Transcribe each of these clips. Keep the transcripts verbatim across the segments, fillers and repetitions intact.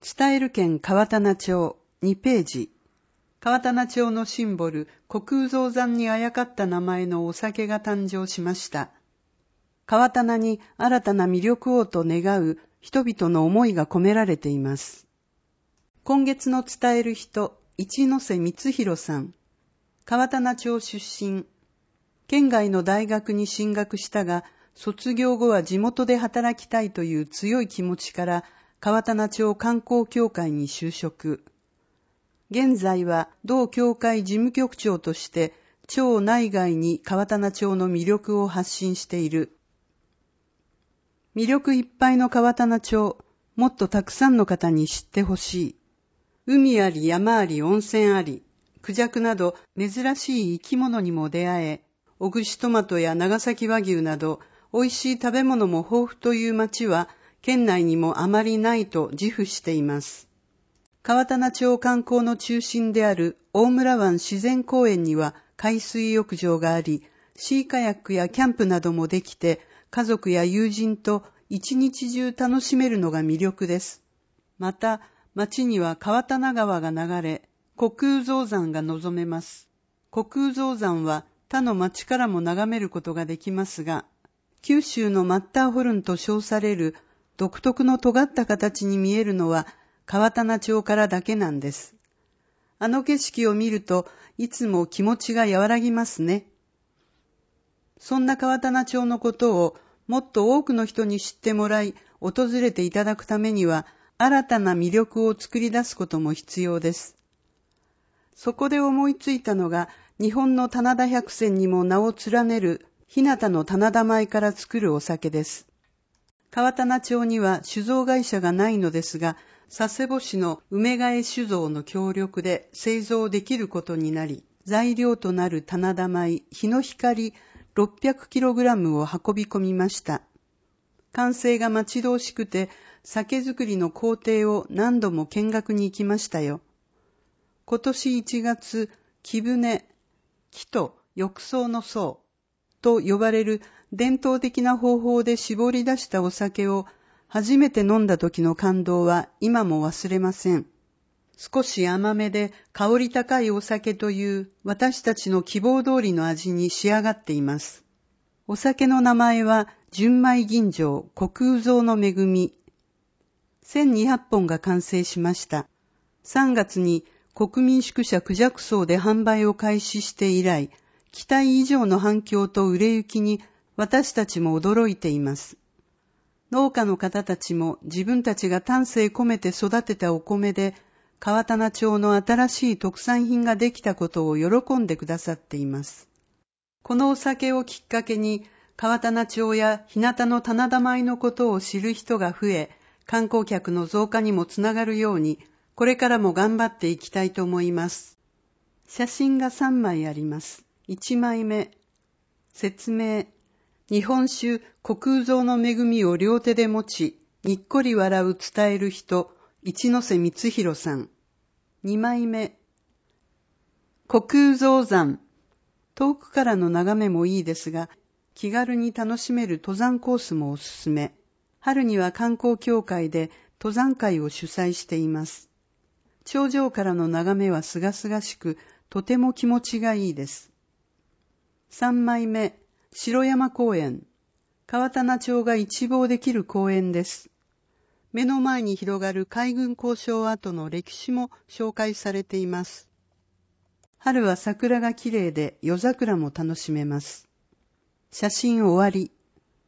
伝える県川棚町にページ。川棚町のシンボル、虚空蔵山にあやかった名前のお酒が誕生しました。川棚に新たな魅力をと願う人々の思いが込められています。今月の伝える人、一ノ瀬光弘さん。川棚町出身。県外の大学に進学したが、卒業後は地元で働きたいという強い気持ちから、川棚町観光協会に就職。現在は同協会事務局長として、町内外に川棚町の魅力を発信している。魅力いっぱいの川棚町、もっとたくさんの方に知ってほしい。海あり山あり温泉あり、クジャクなど珍しい生き物にも出会え、小串トマトや長崎和牛など美味しい食べ物も豊富という町は県内にもあまりないと自負しています。川棚町観光の中心である大村湾自然公園には海水浴場があり、シーカヤックやキャンプなどもできて、家族や友人と一日中楽しめるのが魅力です。また、町には川棚川が流れ、虚空蔵山が望めます。虚空蔵山は他の町からも眺めることができますが、九州のマッターホルンと称される独特の尖った形に見えるのは川棚町からだけなんです。あの景色を見るといつも気持ちが和らぎますね。そんな川棚町のことをもっと多くの人に知ってもらい、訪れていただくためには、新たな魅力を作り出すことも必要です。そこで思いついたのが、日本の棚田百選にも名を連ねる、日向の棚田米から作るお酒です。川棚町には酒造会社がないのですが、佐世保市の梅ヶ江酒造の協力で製造できることになり、材料となる棚田米、日の光、ろっぴゃくキログラム を運び込みました。完成が待ち遠しくて、酒造りの工程を何度も見学に行きましたよ。今年いちがつ、木舟、木と浴槽の槽と呼ばれる伝統的な方法で絞り出したお酒を初めて飲んだ時の感動は今も忘れません。少し甘めで香り高いお酒という私たちの希望通りの味に仕上がっています。お酒の名前は純米吟醸虚空蔵の恵み。せんにひゃくほんが完成しました。さんがつに国民宿舎クジャク荘で販売を開始して以来、期待以上の反響と売れ行きに私たちも驚いています。農家の方たちも自分たちが丹精込めて育てたお米で、川棚町の新しい特産品ができたことを喜んでくださっています。このお酒をきっかけに、川棚町や日向の棚田米のことを知る人が増え、観光客の増加にもつながるように、これからも頑張っていきたいと思います。写真がさんまいあります。いちまいめ。説明。日本酒、虚空蔵の恵みを両手で持ち、にっこり笑う伝える人、一ノ瀬光弘さん。にまいめ。虚空蔵山。遠くからの眺めもいいですが、気軽に楽しめる登山コースもおすすめ。春には観光協会で登山会を主催しています。頂上からの眺めはすがすがしく、とても気持ちがいいです。さんまいめ。城山公園。川棚町が一望できる公園です。目の前に広がる海軍工廠跡の歴史も紹介されています。春は桜がきれいで夜桜も楽しめます。写真終わり。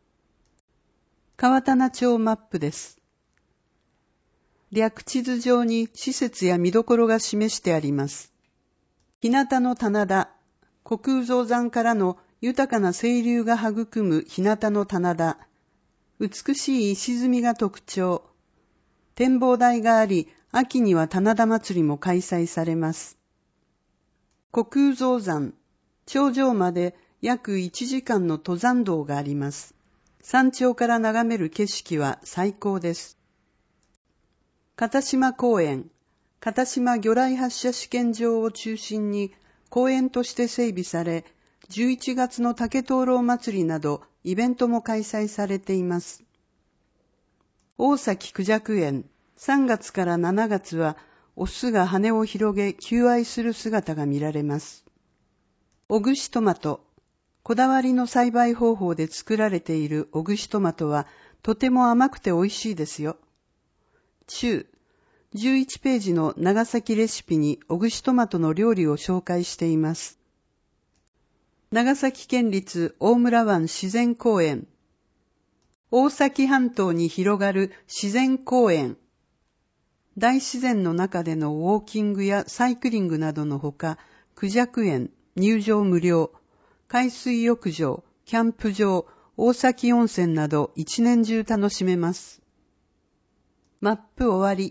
川棚町マップです。略地図上に施設や見どころが示してあります。日向の棚田、虚空蔵山からの豊かな清流が育む日向の棚田、美しい石積みが特徴。展望台があり、秋には棚田祭りも開催されます。虚空蔵山、頂上まで約いちじかんの登山道があります。山頂から眺める景色は最高です。片島公園、片島魚雷発射試験場を中心に公園として整備され、じゅういちがつの竹灯籠祭りなどイベントも開催されています。大崎孔雀園、 さんがつからしちがつはオスが羽を広げ求愛する姿が見られます。オグシトマト。こだわりの栽培方法で作られているオグシトマトはとても甘くて美味しいですよ。中、じゅういちページの長崎レシピにオグシトマトの料理を紹介しています。長崎県立大村湾自然公園。大崎半島に広がる自然公園。大自然の中でのウォーキングやサイクリングなどのほか、クジャク園、入場無料、海水浴場、キャンプ場、大崎温泉など一年中楽しめます。マップ終わり。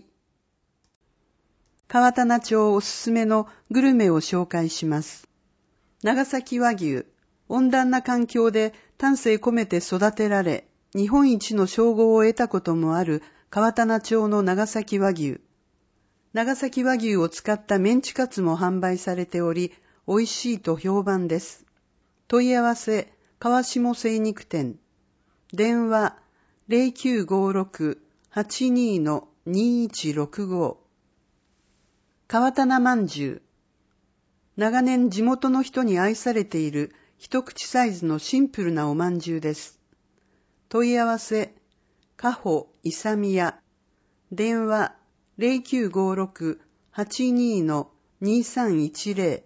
川棚町おすすめのグルメを紹介します。長崎和牛、温暖な環境で丹精込めて育てられ、日本一の称号を得たこともある川棚町の長崎和牛。長崎和牛を使ったメンチカツも販売されており、美味しいと評判です。問い合わせ、川下精肉店。電話、ゼロきゅうごろく はちにー にいちろくご。川棚まんじゅう。長年地元の人に愛されている一口サイズのシンプルなおまんじゅうです。問い合わせ、かほいさみや。電話、ゼロきゅうごろく はちにー にさんいちぜろ。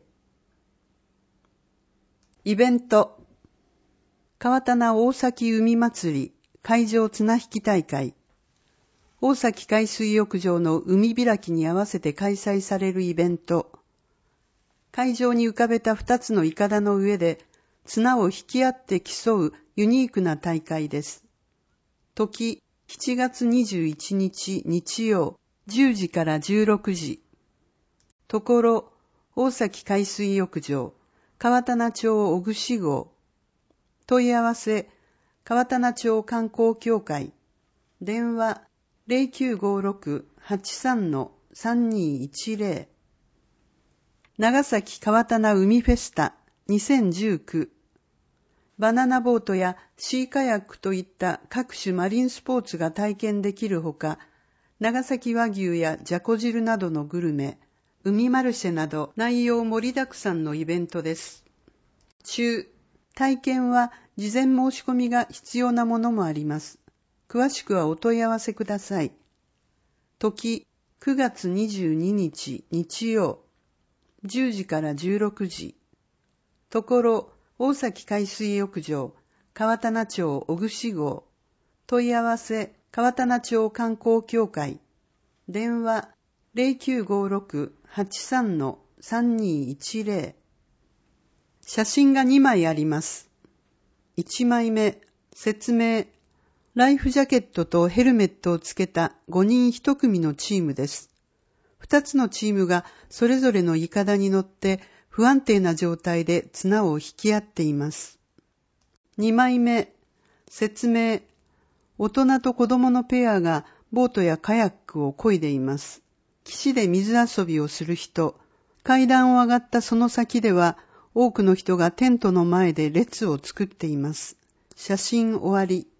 イベント。川棚大崎海祭り海上綱引き大会。大崎海水浴場の海開きに合わせて開催されるイベント。海上に浮かべた二つのイカダの上で綱を引き合って競うユニークな大会です。時、しちがつにじゅういちにち日曜、じゅうじからじゅうろくじ。ところ、大崎海水浴場、川棚町小串号。問い合わせ、川棚町観光協会。電話、ゼロきゅうごろく はちさん さんにいちぜろ。長崎川棚海フェスタにせんじゅうきゅう。バナナボートやシーカヤックといった各種マリンスポーツが体験できるほか、長崎和牛やじゃこ汁などのグルメ、海マルシェなど内容盛りだくさんのイベントです。中、体験は事前申し込みが必要なものもあります。詳しくはお問い合わせください。時、くがつにじゅうににち日曜、じゅうじからじゅうろくじ。ところ、大崎海水浴場、川棚町小串号。問い合わせ、川棚町観光協会。電話、ゼロきゅうごろく はちさん さんにいちぜろ。写真がにまいあります。いちまいめ、説明。ライフジャケットとヘルメットをつけたごにんいち組のチームです。ふたつのチームがそれぞれのイカダに乗って不安定な状態で綱を引き合っています。にまいめ、説明。大人と子供のペアがボートやカヤックを漕いでいます。岸で水遊びをする人、階段を上がったその先では多くの人がテントの前で列を作っています。写真終わり。